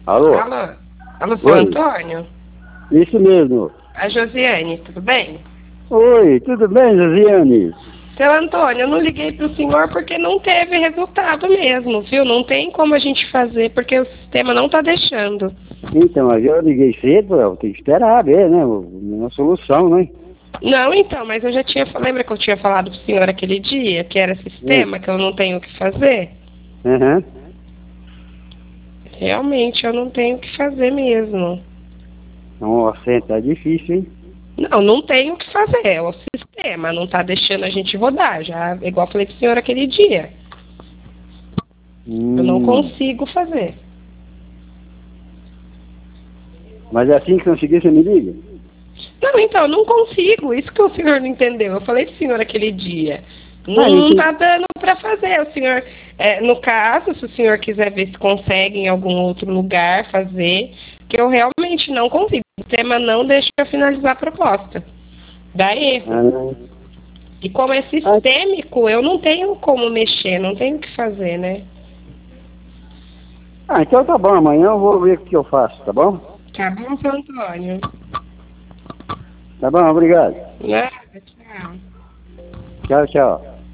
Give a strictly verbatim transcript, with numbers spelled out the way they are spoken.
Alô? Alô? Alô, seu Oi. Antônio? Isso mesmo. A Josiane, tudo bem? Oi, tudo bem, Josiane? Seu Antônio, eu não liguei pro senhor porque não teve resultado mesmo, viu? Não tem como a gente fazer porque o sistema não tá deixando. Então, mas eu liguei cedo, eu tenho que esperar ver, né? Uma solução, né? Não, então, mas eu já tinha... Lembra que eu tinha falado pro senhor aquele dia que era sistema, que eu não tenho o que fazer? Aham. Realmente, eu não tenho o que fazer mesmo. Nossa, tá difícil, hein? Não, não tenho o que fazer. É o sistema, não tá deixando a gente rodar. Já, igual eu falei pro senhor aquele dia. Eu não Hum. consigo fazer. Mas é assim que conseguir, você me liga? Não, então, não consigo. Isso que o senhor não entendeu. Eu falei pro senhor aquele dia. Ah, Não entendi. tá dando para fazer. O senhor, é, no caso, se o senhor quiser ver se consegue em algum outro lugar fazer, que eu realmente não consigo. O sistema não deixa eu finalizar a proposta. Dá erro. Ah, E como é ah, sistêmico, eu não tenho como mexer, não tenho o que fazer, né? ah, então tá bom, amanhã eu vou ver o que eu faço, tá bom? Tá bom, seu Antônio? Tá bom, obrigado. Nada, tchau. Tchau, tchau.